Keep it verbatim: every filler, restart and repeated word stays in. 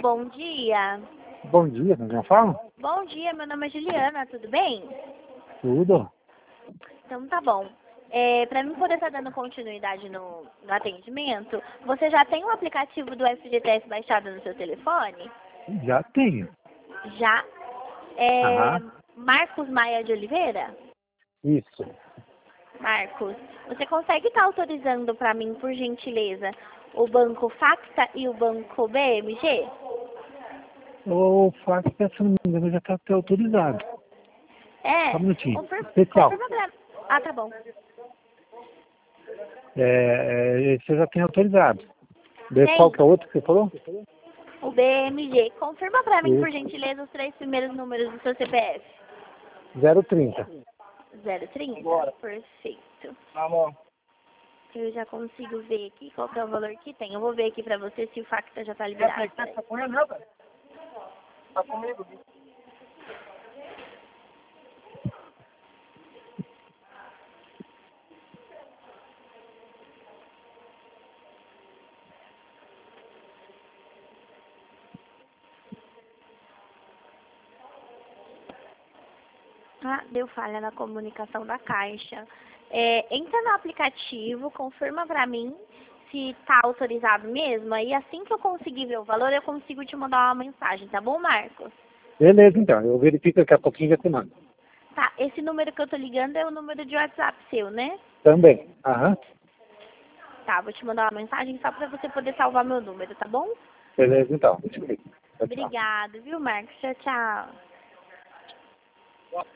bom dia. Bom dia, não fala? Bom dia, meu nome é Juliana, tudo bem? Tudo. Então tá bom. É, para mim poder estar dando continuidade no, no atendimento, você já tem o aplicativo do F G T S baixado no seu telefone? Já tenho. Já? É, Aham. Marcos Maia de Oliveira? Isso. Marcos, você consegue estar autorizando para mim, por gentileza, o banco Facta e o banco B M G? O fax, se não me engano, já está até autorizado. É, Só um minutinho. confir, Especial. confirma pra... Ah, tá bom. É, é, esse eu já tenho autorizado. De qual Tem que é o outro que você falou? o B M G. Confirma para mim, por Isso. gentileza, os três primeiros números do seu C P F. zero trinta. zero trinta? Agora. Perfeito. Amor. Eu já consigo ver aqui qual que é o valor que tem. Eu vou ver aqui pra você se o Facta já tá liberado. Tá com ele, não, velho? Tá comigo. Ah, deu falha na comunicação da Caixa. É, entra no aplicativo, confirma pra mim se tá autorizado mesmo. Aí assim que eu conseguir ver o valor, eu consigo te mandar uma mensagem, tá bom, Marcos? Beleza, então. Eu verifico daqui a pouquinho e já te mando. Tá, esse número que eu tô ligando é o número de WhatsApp seu, né? Também. Aham. Tá, vou te mandar uma mensagem só pra você poder salvar meu número, tá bom? Beleza, então. Deixa eu ver. Tchau, tchau. Obrigada, viu, Marcos? Tchau, tchau.